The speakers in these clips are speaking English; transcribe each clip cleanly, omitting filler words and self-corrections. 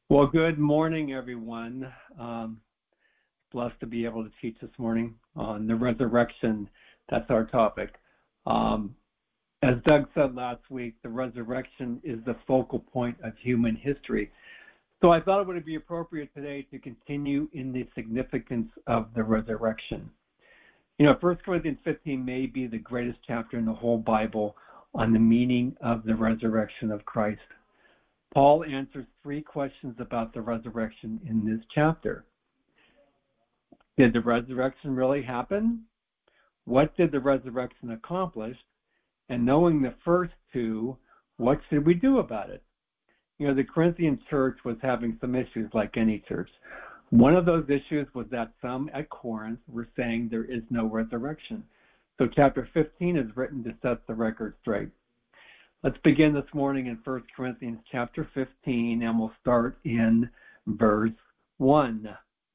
Well, good morning, everyone. Blessed to be able to teach this morning on the resurrection. That's our topic. As Doug said last week, the resurrection is the focal point of human history. So I thought it would be appropriate today to continue in the significance of the resurrection. 1 Corinthians 15 may be the greatest chapter in the whole Bible on the meaning of the resurrection of Christ. Paul answers three questions about the resurrection in this chapter. Did the resurrection really happen? What did the resurrection accomplish? And knowing the first two, what should we do about it? The Corinthian church was having some issues like any church. One of those issues was that some at Corinth were saying there is no resurrection. So chapter 15 is written to set the record straight. Let's begin this morning in 1 Corinthians chapter 15, and we'll start in verse 1.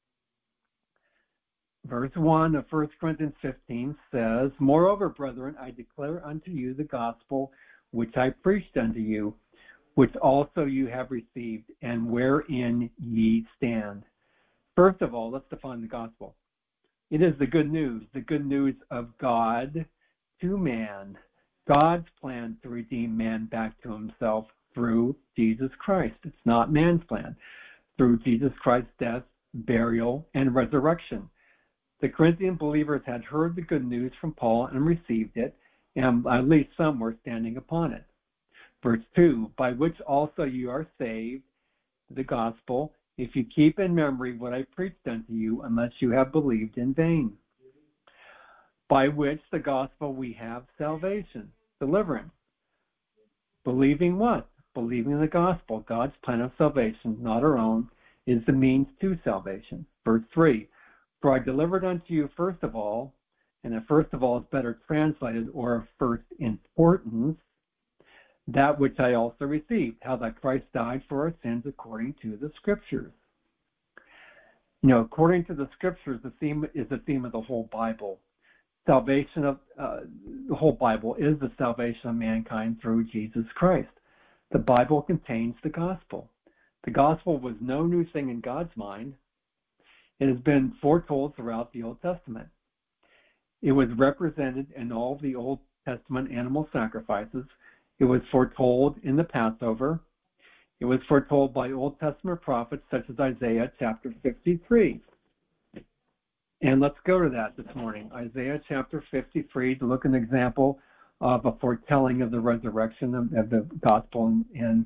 Verse 1 of 1 Corinthians 15 says, "Moreover, brethren, I declare unto you the gospel which I preached unto you, which also you have received, and wherein ye stand." First of all, let's define the gospel. It is the good news of God to man. God's plan to redeem man back to himself through Jesus Christ. It's not man's plan. Through Jesus Christ's death, burial, and resurrection. The Corinthian believers had heard the good news from Paul and received it, and at least some were standing upon it. Verse 2, "By which also you are saved," the gospel, "if you keep in memory what I preached unto you, unless you have believed in vain." By which the gospel we have salvation, deliverance. Believing what? Believing the gospel. God's plan of salvation, not our own, is the means to salvation. Verse 3, "For I delivered unto you first of all," and that first of all is better translated, or of first importance, "that which I also received, how that Christ died for our sins according to the Scriptures." According to the Scriptures, the theme is the theme of the whole Bible. Salvation of the whole Bible is the salvation of mankind through Jesus Christ. The Bible contains the gospel. The gospel was no new thing in God's mind. It has been foretold throughout the Old Testament. It was represented in all the Old Testament animal sacrifices. It was foretold in the Passover. It was foretold by Old Testament prophets such as Isaiah chapter 53. And let's go to that this morning. Isaiah chapter 53 to look at an example of a foretelling of the resurrection of the gospel in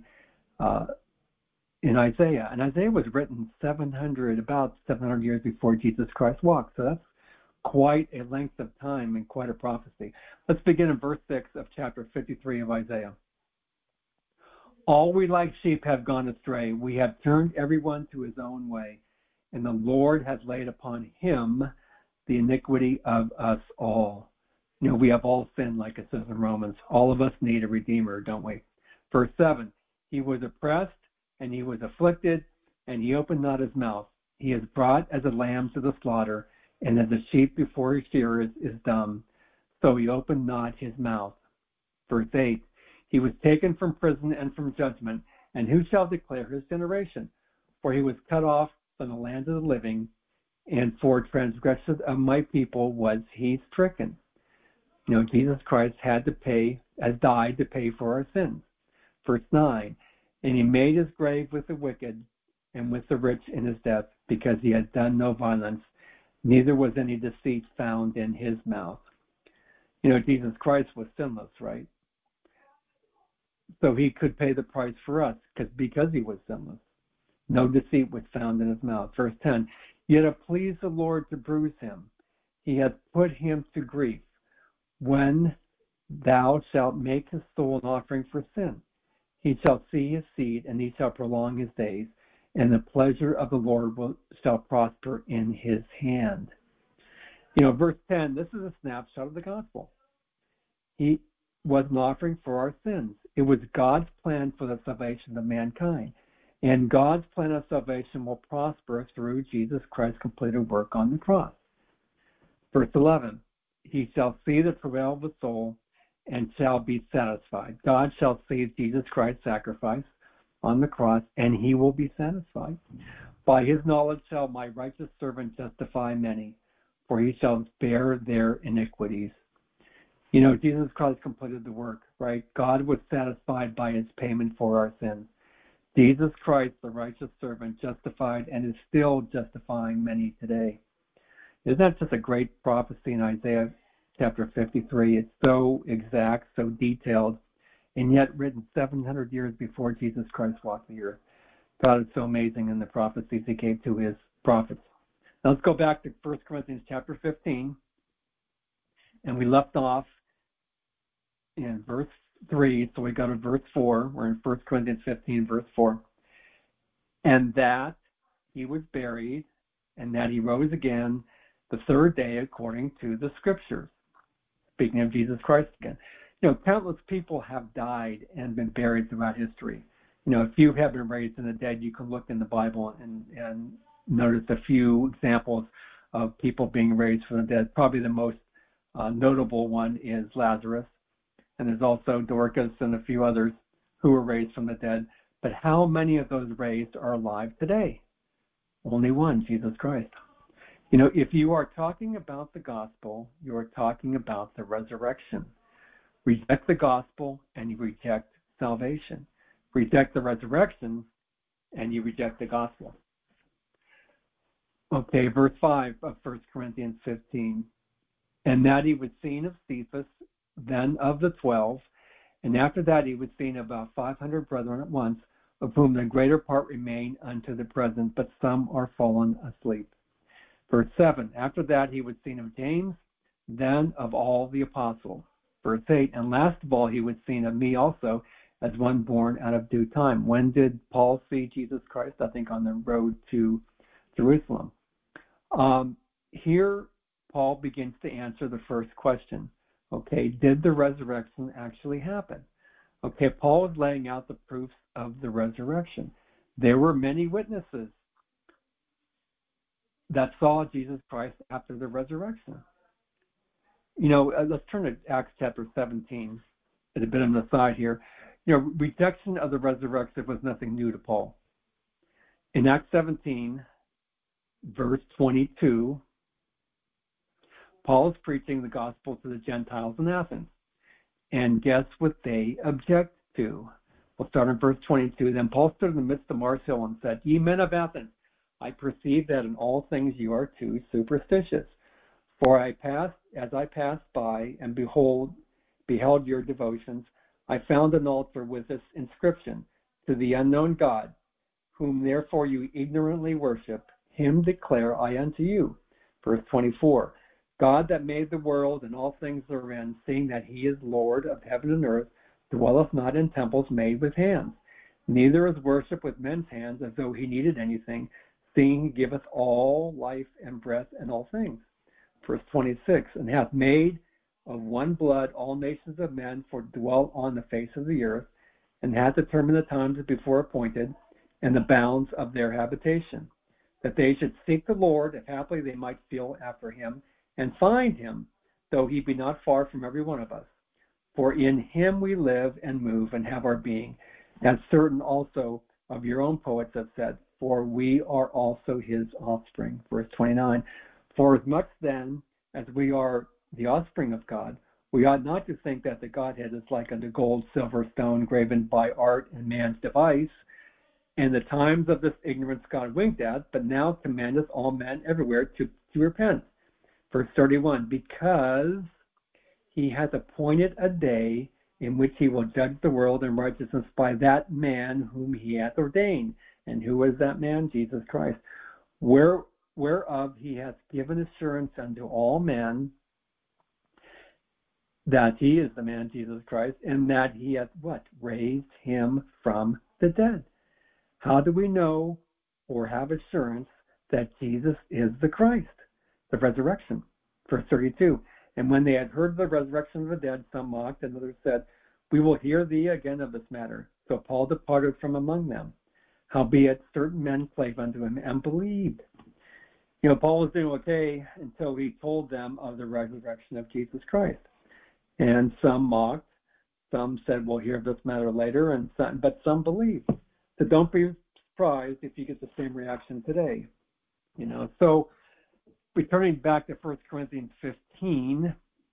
Isaiah. And Isaiah was written about 700 years before Jesus Christ walked. So that's quite a length of time and quite a prophecy. Let's begin in verse 6 of chapter 53 of Isaiah. "All we like sheep have gone astray. We have turned everyone to his own way. And the Lord has laid upon him the iniquity of us all." We have all sinned, like it says in Romans. All of us need a Redeemer, don't we? Verse 7, "He was oppressed and he was afflicted, and he opened not his mouth. He is brought as a lamb to the slaughter, and as a sheep before his shearers is dumb. So he opened not his mouth." Verse 8, "He was taken from prison and from judgment, and who shall declare his generation? For he was cut off from the land of the living, and for transgressions of my people was he stricken." Jesus Christ has died to pay for our sins. Verse 9, "And he made his grave with the wicked and with the rich in his death, because he had done no violence, neither was any deceit found in his mouth." Jesus Christ was sinless, right? So he could pay the price for us because he was sinless. No deceit was found in his mouth. Verse 10, "Yet it pleased the Lord to bruise him. He hath put him to grief. When thou shalt make his soul an offering for sin, he shall see his seed, and he shall prolong his days, and the pleasure of the Lord shall prosper in his hand." Verse 10, this is a snapshot of the gospel. He was an offering for our sins. It was God's plan for the salvation of mankind. And God's plan of salvation will prosper through Jesus Christ's completed work on the cross. Verse 11, "He shall see the travail of the soul and shall be satisfied." God shall see Jesus Christ's sacrifice on the cross, and he will be satisfied. By his knowledge shall my righteous servant justify many, for he shall bear their iniquities. You know, Jesus Christ completed the work, right? God was satisfied by his payment for our sins. Jesus Christ, the righteous servant, justified and is still justifying many today. Isn't that just a great prophecy in Isaiah chapter 53? It's so exact, so detailed, and yet written 700 years before Jesus Christ walked the earth. God is so amazing in the prophecies he gave to his prophets. Now let's go back to 1 Corinthians chapter 15, and we left off in verse 3, so we go to verse 4. We're in 1 Corinthians 15, verse 4. And that he was buried, and that he rose again the third day according to the Scriptures. Speaking of Jesus Christ again. You know, countless people have died and been buried throughout history. You know, if you have been raised from the dead, you can look in the Bible and notice a few examples of people being raised from the dead. Probably the most notable one is Lazarus. And there's also Dorcas and a few others who were raised from the dead. But how many of those raised are alive today? Only one, Jesus Christ. You know, if you are talking about the gospel, you are talking about the resurrection. Reject the gospel and you reject salvation. Reject the resurrection and you reject the gospel. Okay, verse 5 of 1 Corinthians 15. And that he was seen of Cephas, then of the 12, and after that he was seen of about 500 brethren at once, of whom the greater part remain unto the present, but some are fallen asleep. Verse 7, after that he was seen of James, then of all the apostles. Verse 8, and last of all he was seen of me also, as one born out of due time. When did Paul see Jesus Christ? I think on the road to Jerusalem. Here Paul begins to answer the first question. Okay, did the resurrection actually happen? Okay, Paul is laying out the proofs of the resurrection. There were many witnesses that saw Jesus Christ after the resurrection. You know, let's turn to Acts chapter 17. At a bit of an aside here. You know, rejection of the resurrection was nothing new to Paul. In Acts 17, verse 22, Paul is preaching the gospel to the Gentiles in Athens. And guess what they object to? We'll start in verse 22. Then Paul stood in the midst of Mars Hill and said, Ye men of Athens, I perceive that in all things you are too superstitious. For as I passed by and beheld your devotions, I found an altar with this inscription, To the unknown God, whom therefore you ignorantly worship, him declare I unto you. Verse 24, God that made the world and all things therein, seeing that he is Lord of heaven and earth, dwelleth not in temples made with hands, neither is worship with men's hands as though he needed anything, seeing he giveth all life and breath and all things. Verse 26, and hath made of one blood all nations of men for to dwell on the face of the earth, and hath determined the times before appointed, and the bounds of their habitation, that they should seek the Lord, if haply they might feel after him, and find him, though he be not far from every one of us. For in him we live and move and have our being, as certain also of your own poets have said, for we are also his offspring. Verse 29, for as much then as we are the offspring of God, we ought not to think that the Godhead is like unto gold, silver, stone, graven by art and man's device. In the times of this ignorance God winked at, but now commandeth all men everywhere to repent. Verse 31, because he hath appointed a day in which he will judge the world in righteousness by that man whom he hath ordained. And who is that man? Jesus Christ. Whereof he hath given assurance unto all men that he is the man Jesus Christ, and that he hath what? Raised him from the dead. How do we know or have assurance that Jesus is the Christ? The resurrection. Verse 32, and when they had heard the resurrection of the dead, some mocked, and others said, We will hear thee again of this matter. So Paul departed from among them. Howbeit certain men clave unto him and believed. You know, Paul was doing okay until he told them of the resurrection of Jesus Christ. And some mocked, some said, we'll hear of this matter later, but some believed. So don't be surprised if you get the same reaction today. So returning back to 1 Corinthians 15,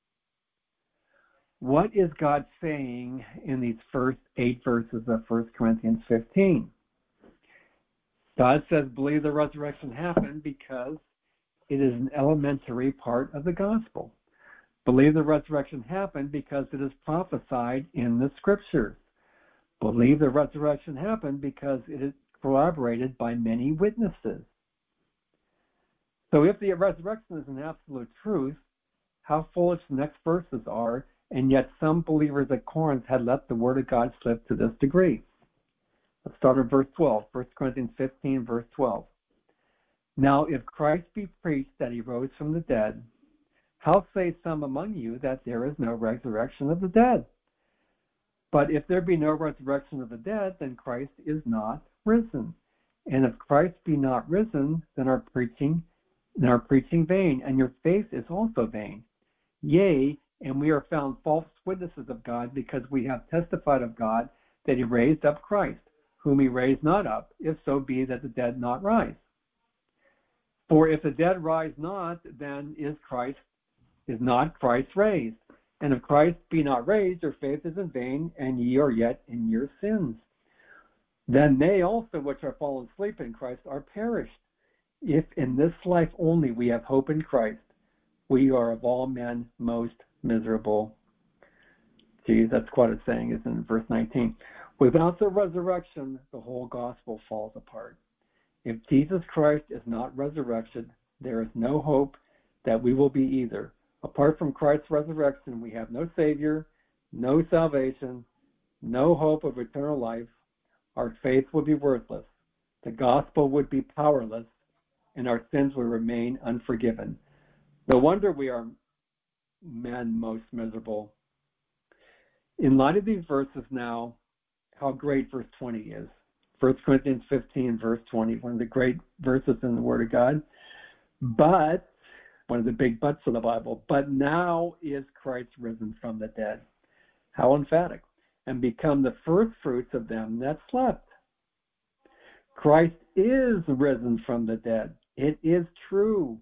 what is God saying in these first 8 verses of 1 Corinthians 15? God says, believe the resurrection happened because it is an elementary part of the gospel. Believe the resurrection happened because it is prophesied in the scriptures. Believe the resurrection happened because it is corroborated by many witnesses. So if the resurrection is an absolute truth, how foolish the next verses are, and yet some believers at Corinth had let the word of God slip to this degree. Let's start at verse 12, 1 Corinthians 15, verse 12. Now, if Christ be preached that he rose from the dead, how say some among you that there is no resurrection of the dead? But if there be no resurrection of the dead, then Christ is not risen. And if Christ be not risen, then our preaching vain, and your faith is also vain. Yea, and we are found false witnesses of God, because we have testified of God that he raised up Christ, whom he raised not up, if so be that the dead not rise. For if the dead rise not, then is not Christ raised. And if Christ be not raised, your faith is in vain, and ye are yet in your sins. Then they also which are fallen asleep in Christ are perished. If in this life only we have hope in Christ, we are of all men most miserable. Geez, that's quite a saying, isn't it? Verse 19. Without the resurrection, the whole gospel falls apart. If Jesus Christ is not resurrected, there is no hope that we will be either. Apart from Christ's resurrection, we have no Savior, no salvation, no hope of eternal life. Our faith would be worthless. The gospel would be powerless, and our sins would remain unforgiven. No wonder we are men most miserable. In light of these verses now, how great verse 20 is. 1 Corinthians 15, verse 20, one of the great verses in the Word of God. But, one of the big buts of the Bible, but now is Christ risen from the dead. How emphatic. And become the first fruits of them that slept. Christ is risen from the dead. It is true.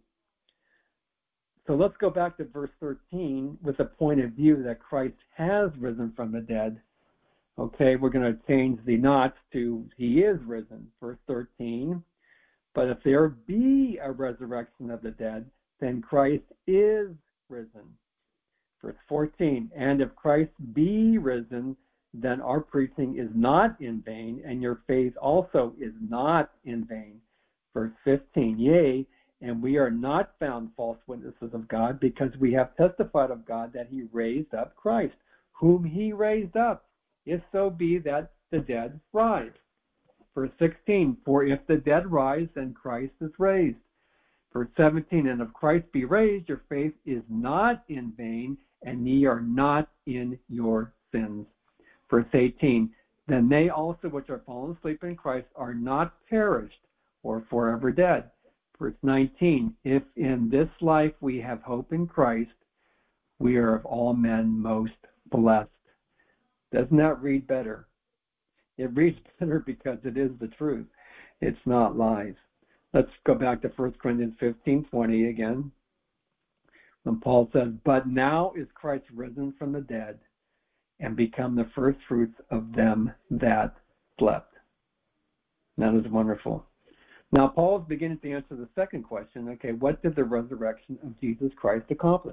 So let's go back to verse 13 with the point of view that Christ has risen from the dead. Okay, we're going to change the not to he is risen. Verse 13. But if there be a resurrection of the dead, then Christ is risen. Verse 14. And if Christ be risen, then our preaching is not in vain, and your faith also is not in vain. Verse 15. Yea, and we are not found false witnesses of God, because we have testified of God that he raised up Christ, whom he raised up, if so be that the dead rise. Verse 16, for if the dead rise, then Christ is raised. Verse 17, and if Christ be raised, your faith is not in vain, and ye are not in your sins. Verse 18, then they also which are fallen asleep in Christ are not perished, or forever dead. Verse 19, if in this life we have hope in Christ, we are of all men most blessed. Doesn't that read better? It reads better because it is the truth. It's not lies. Let's go back to 1 Corinthians 15:20 again. When Paul says, but now is Christ risen from the dead and become the first fruits of them that slept. That is wonderful. Now, Paul is beginning to answer the second question. Okay, what did the resurrection of Jesus Christ accomplish?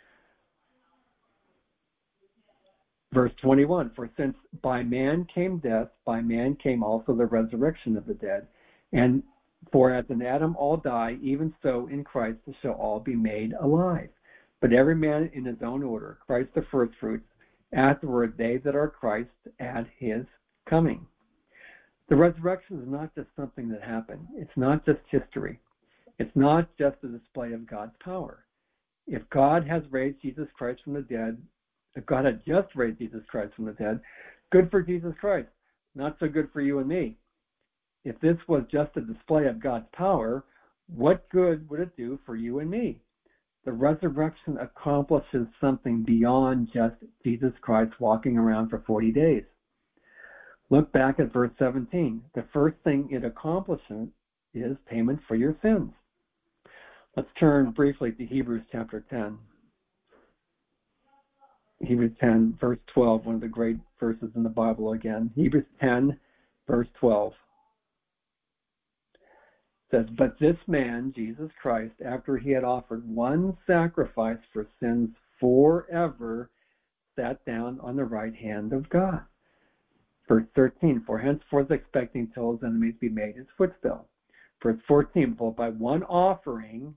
Verse 21, for since by man came death, by man came also the resurrection of the dead. And for as in Adam all die, even so in Christ shall all be made alive. But every man in his own order, Christ the firstfruits, afterward they that are Christ at his coming. The resurrection is not just something that happened. It's not just history. It's not just a display of God's power. If God has raised Jesus Christ from the dead, if God had just raised Jesus Christ from the dead, good for Jesus Christ, not so good for you and me. If this was just a display of God's power, what good would it do for you and me? The resurrection accomplishes something beyond just Jesus Christ walking around for 40 days. Look back at verse 17. The first thing it accomplishes is payment for your sins. Let's turn briefly to Hebrews chapter 10. Hebrews 10, verse 12, one of the great verses in the Bible again. Hebrews 10, verse 12 says, "But this man, Jesus Christ, after he had offered one sacrifice for sins forever, sat down on the right hand of God." Verse 13, "For henceforth expecting till his enemies be made his footstool." Verse 14, "For by one offering,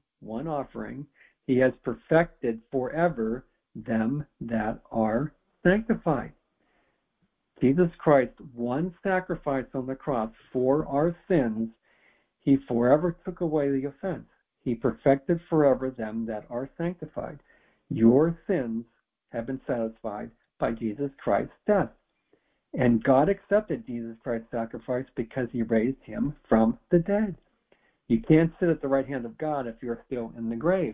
he has perfected forever them that are sanctified." Jesus Christ, one sacrifice on the cross for our sins, he forever took away the offense. He perfected forever them that are sanctified. Your sins have been satisfied by Jesus Christ's death. And God accepted Jesus Christ's sacrifice because he raised him from the dead. You can't sit at the right hand of God if you're still in the grave.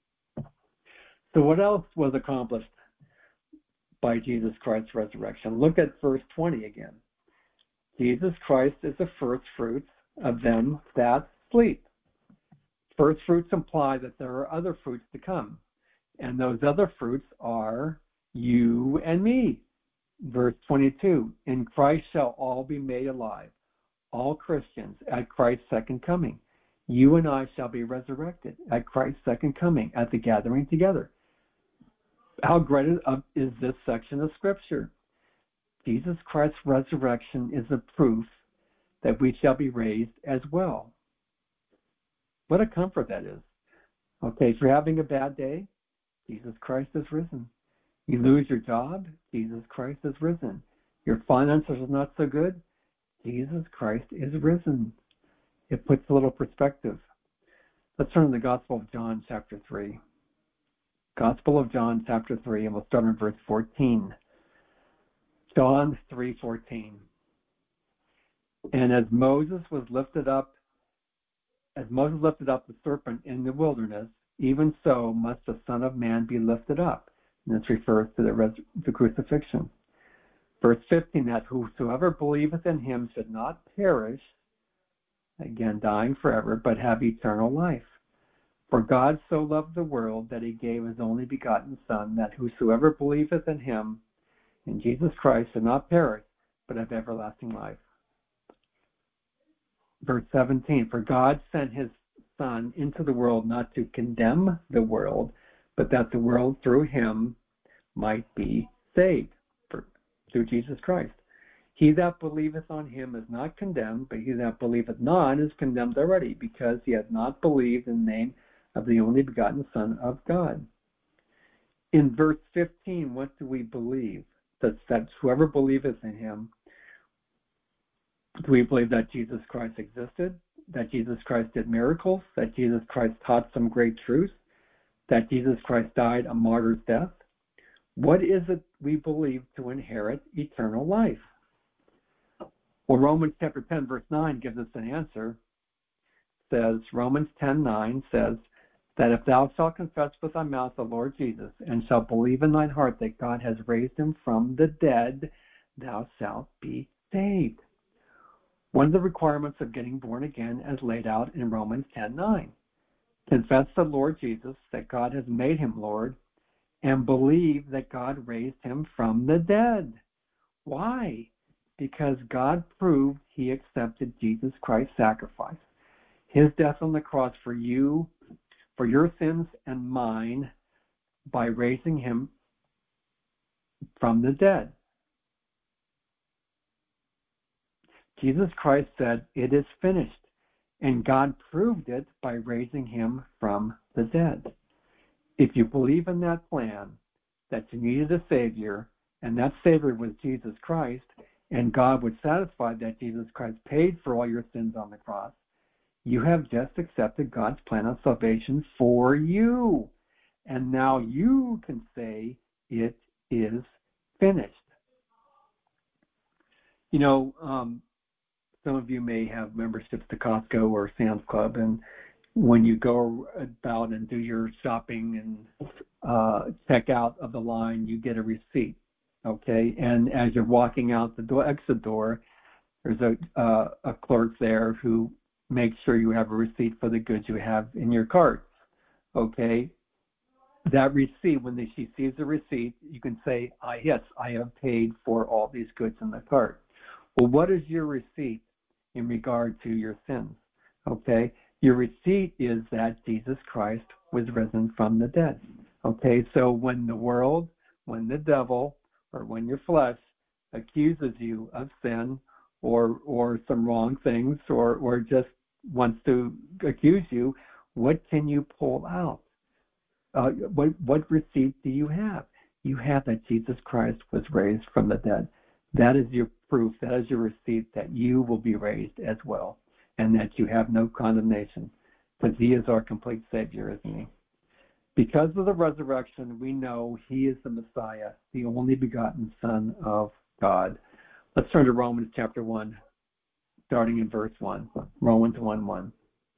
So what else was accomplished by Jesus Christ's resurrection? Look at verse 20 again. Jesus Christ is the first fruits of them that sleep. First fruits imply that there are other fruits to come. And those other fruits are you and me. Verse 22, "In Christ shall all be made alive," all Christians, at Christ's second coming. You and I shall be resurrected at Christ's second coming, at the gathering together. How great is this section of Scripture? Jesus Christ's resurrection is a proof that we shall be raised as well. What a comfort that is. Okay, if you're having a bad day, Jesus Christ is risen. You lose your job, Jesus Christ is risen. Your finances are not so good, Jesus Christ is risen. It puts a little perspective. Let's turn to the Gospel of John, chapter 3. Gospel of John, chapter 3, and we'll start in verse 14. John 3:14. "And as Moses lifted up the serpent in the wilderness, even so must the Son of Man be lifted up." And this refers to the crucifixion. Verse 15, "That whosoever believeth in him should not perish," again dying forever, "but have eternal life. For God so loved the world that he gave his only begotten Son, that whosoever believeth in him, in Jesus Christ, should not perish, but have everlasting life." Verse 17, "For God sent his Son into the world not to condemn the world, but that the world through him might be saved," through Jesus Christ. "He that believeth on him is not condemned, but he that believeth not is condemned already, because he hath not believed in the name of the only begotten Son of God." In verse 15, what do we believe? That whoever believeth in him, do we believe that Jesus Christ existed, that Jesus Christ did miracles, that Jesus Christ taught some great truths, that Jesus Christ died a martyr's death? What is it we believe to inherit eternal life? Well, Romans chapter 10, verse 9 gives us an answer. Romans 10:9 says that if thou shalt confess with thy mouth the Lord Jesus, and shalt believe in thine heart that God has raised him from the dead, thou shalt be saved. One of the requirements of getting born again is laid out in Romans 10:9. Confess the Lord Jesus, that God has made him Lord, and believe that God raised him from the dead. Why? Because God proved he accepted Jesus Christ's sacrifice, his death on the cross for you, for your sins and mine, by raising him from the dead. Jesus Christ said, "It is finished," and God proved it by raising him from the dead. If you believe in that plan, that you needed a Savior, and that Savior was Jesus Christ, and God was satisfied that Jesus Christ paid for all your sins on the cross, you have just accepted God's plan of salvation for you. And now you can say, "It is finished." You know, some of you may have memberships to Costco or Sam's Club, and when you go about and do your shopping and check out of the line, you get a receipt, okay? And as you're walking out the exit door, There's a clerk there who makes sure you have a receipt for the goods you have in your cart. Okay, that receipt, when she sees the receipt, you can say, yes, I have paid for all these goods in the cart. Well, what is your receipt in regard to your sins? Okay, your receipt is that Jesus Christ was risen from the dead. Okay, so when the world, when the devil, or when your flesh accuses you of sin or some wrong things or just wants to accuse you, what can you pull out? What receipt do you have? You have that Jesus Christ was raised from the dead. That is your proof. That is your receipt that you will be raised as well, and that you have no condemnation, because he is our complete Savior, isn't he? Because of the resurrection, we know he is the Messiah, the only begotten Son of God. Let's turn to Romans chapter 1, starting in verse 1. Romans 1:1.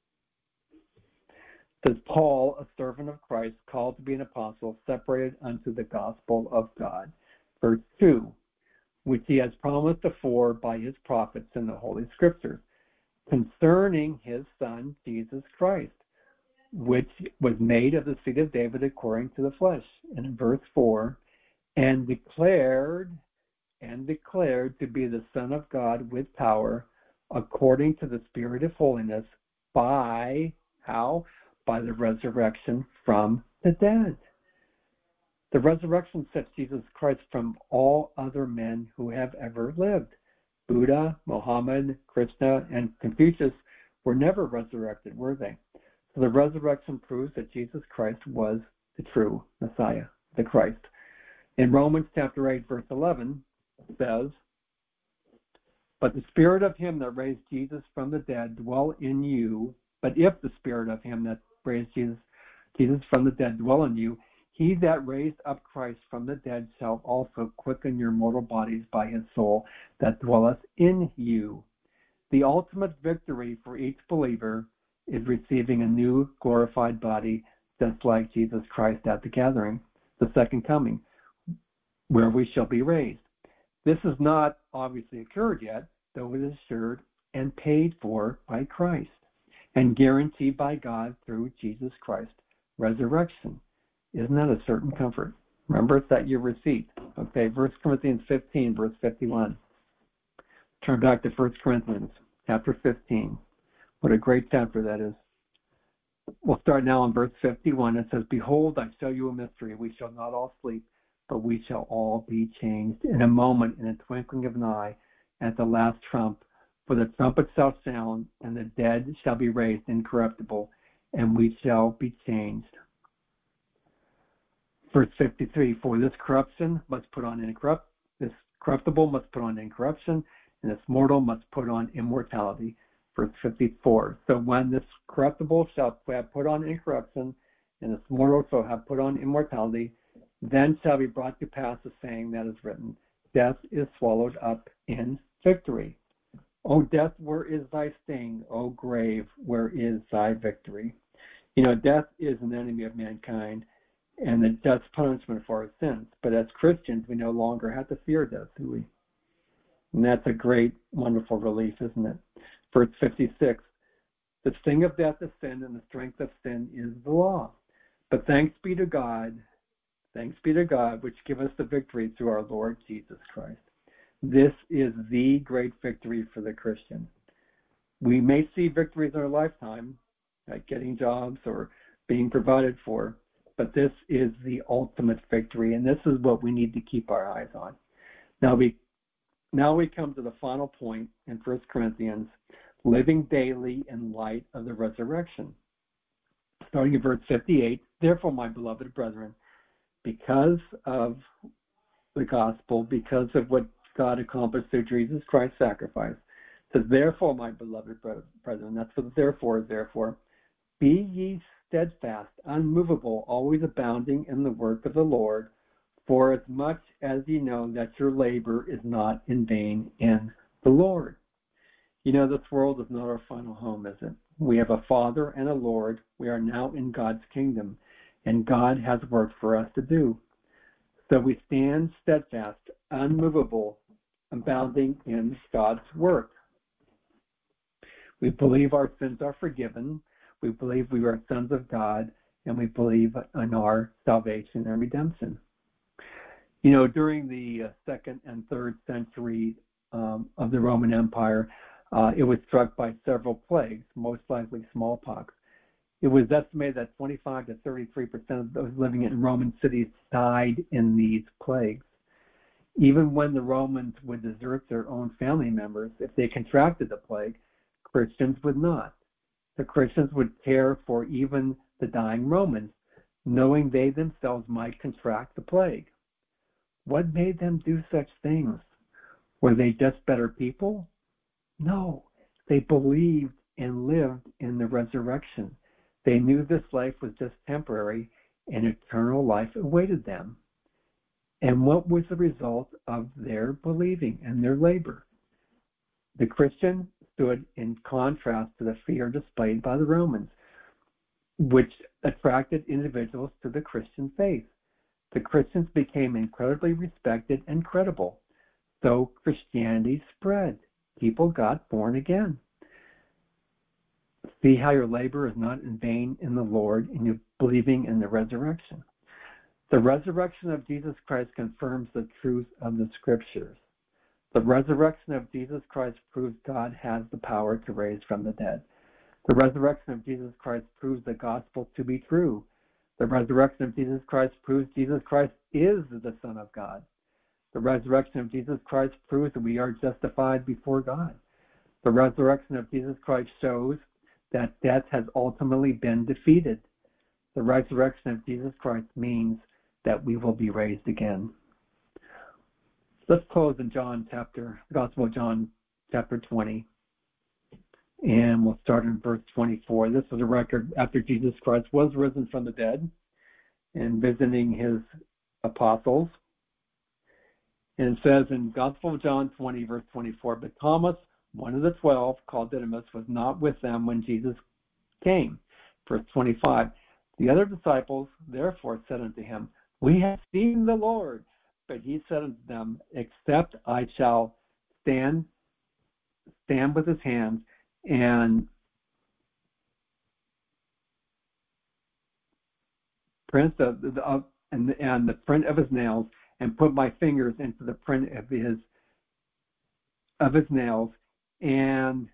Says, Paul, a servant of Christ, called to be an apostle, separated unto the gospel of God. Verse 2, which he has promised afore by his prophets in the Holy Scriptures, concerning his Son, Jesus Christ, which was made of the seed of David according to the flesh. And in verse 4, and declared to be the Son of God with power, according to the Spirit of holiness, by, how? By the resurrection from the dead. The resurrection sets Jesus Christ from all other men who have ever lived. Buddha, Muhammad, Krishna, and Confucius were never resurrected, were they? So the resurrection proves that Jesus Christ was the true Messiah, the Christ. In Romans chapter 8, verse 11, it says, but the Spirit of him that raised Jesus from the dead dwell in you. But if the Spirit of him that raised Jesus from the dead dwell in you, he that raised up Christ from the dead shall also quicken your mortal bodies by his soul that dwelleth in you. The ultimate victory for each believer is receiving a new glorified body, just like Jesus Christ at the gathering, the second coming, where we shall be raised. This has not obviously occurred yet, though it is assured and paid for by Christ and guaranteed by God through Jesus Christ. Resurrection. Isn't that a certain comfort? Remember, it's at your receipt. Okay, 1 Corinthians 15, verse 51. Turn back to 1 Corinthians chapter 15. What a great chapter that is. We'll start now in verse 51. It says, behold, I show you a mystery. We shall not all sleep, but we shall all be changed in a moment, in a twinkling of an eye, at the last trump. For the trumpet shall sound, and the dead shall be raised incorruptible, and we shall be changed. Verse 53, for this corruption must put on this corruptible must put on incorruption, and this mortal must put on immortality. Verse 54, so when this corruptible shall have put on incorruption, and this mortal shall have put on immortality, then shall be brought to pass the saying that is written, death is swallowed up in victory. O death, where is thy sting? O grave, where is thy victory? You know, death is an enemy of mankind, and the death's punishment for our sins. But as Christians, we no longer have to fear death, do we? And that's a great, wonderful relief, isn't it? Verse 56, the sting of death is sin, and the strength of sin is the law. But thanks be to God, which give us the victory through our Lord Jesus Christ. This is the great victory for the Christian. We may see victories in our lifetime, like getting jobs or being provided for, but this is the ultimate victory, and this is what we need to keep our eyes on. Now we come to the final point in 1 Corinthians, living daily in light of the resurrection. Starting in verse 58, therefore, my beloved brethren, because of the gospel, because of what God accomplished through Jesus Christ's sacrifice, says, therefore, my beloved brethren, that's what therefore is, therefore, be ye steadfast, unmovable, always abounding in the work of the Lord, for as much as ye know that your labor is not in vain in the Lord. You know, this world is not our final home, is it? We have a Father and a Lord. We are now in God's kingdom, and God has work for us to do. So we stand steadfast, unmovable, abounding in God's work. We believe our sins are forgiven. We believe we are sons of God, and we believe in our salvation and redemption. During the 2nd and 3rd century of the Roman Empire, it was struck by several plagues, most likely smallpox. It was estimated that 25 to 33% of those living in Roman cities died in these plagues. Even when the Romans would desert their own family members, if they contracted the plague, Christians would not. The Christians would care for even the dying Romans, knowing they themselves might contract the plague. What made them do such things? Were they just better people? No, they believed and lived in the resurrection. They knew this life was just temporary and eternal life awaited them. And what was the result of their believing and their labor? The Christian stood in contrast to the fear displayed by the Romans, which attracted individuals to the Christian faith. The Christians became incredibly respected and credible. So Christianity spread. People got born again. See how your labor is not in vain in the Lord and you're believing in the resurrection. The resurrection of Jesus Christ confirms the truth of the Scriptures. The resurrection of Jesus Christ proves God has the power to raise from the dead. The resurrection of Jesus Christ proves the gospel to be true. The resurrection of Jesus Christ proves Jesus Christ is the Son of God. The resurrection of Jesus Christ proves that we are justified before God. The resurrection of Jesus Christ shows that death has ultimately been defeated. The resurrection of Jesus Christ means that we will be raised again. Let's close in Gospel of John, chapter 20. And we'll start in verse 24. This is a record after Jesus Christ was risen from the dead and visiting his apostles. And it says in Gospel of John 20, verse 24, but Thomas, one of the 12, called Didymus, was not with them when Jesus came. Verse 25, the other disciples therefore said unto him, we have seen the Lord. But he said unto them, except I shall stand with his hands and print and the print of his nails, and put my fingers into the print of his nails, and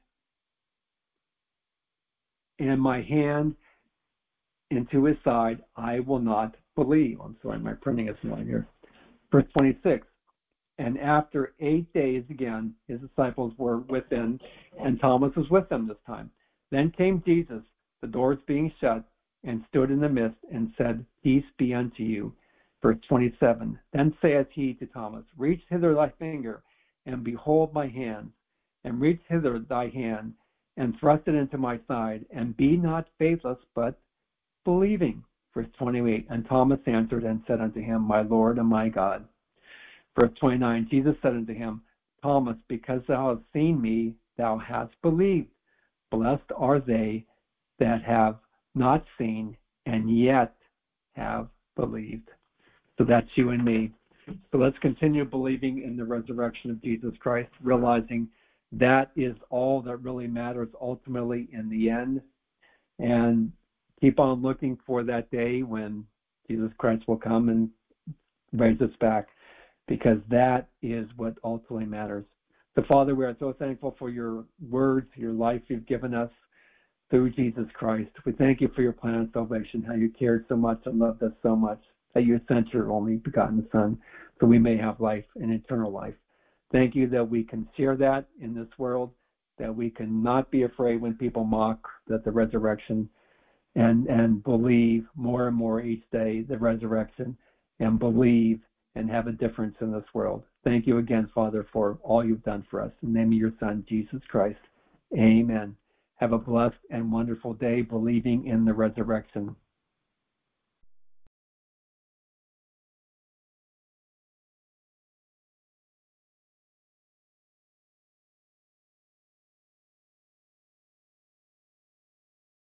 my hand into his side, I will not believe. I'm sorry, my printing is wrong here. Verse 26. And after 8 days again, his disciples were within, and Thomas was with them this time. Then came Jesus, the doors being shut, and stood in the midst, and said, peace be unto you. Verse 27. Then saith he to Thomas, reach hither thy finger, and behold my hands, and reach hither thy hand, and thrust it into my side, and be not faithless, but believing. Verse 28. And Thomas answered and said unto him, my Lord and my God. Verse 29, Jesus said unto him, Thomas, because thou hast seen me, thou hast believed. Blessed are they that have not seen and yet have believed. So that's you and me. So let's continue believing in the resurrection of Jesus Christ, realizing that is all that really matters ultimately in the end. And keep on looking for that day when Jesus Christ will come and raise us back, because that is what ultimately matters. So, Father, we are so thankful for your words, your life you've given us through Jesus Christ. We thank you for your plan of salvation, how you cared so much and loved us so much, that you sent your only begotten Son so we may have life and eternal life. Thank you that we can share that in this world, that we can not be afraid when people mock that the resurrection, and believe more and more each day the resurrection, and believe and have a difference in this world. Thank you again, Father, for all you've done for us. In the name of your Son, Jesus Christ. Amen. Have a blessed and wonderful day believing in the resurrection.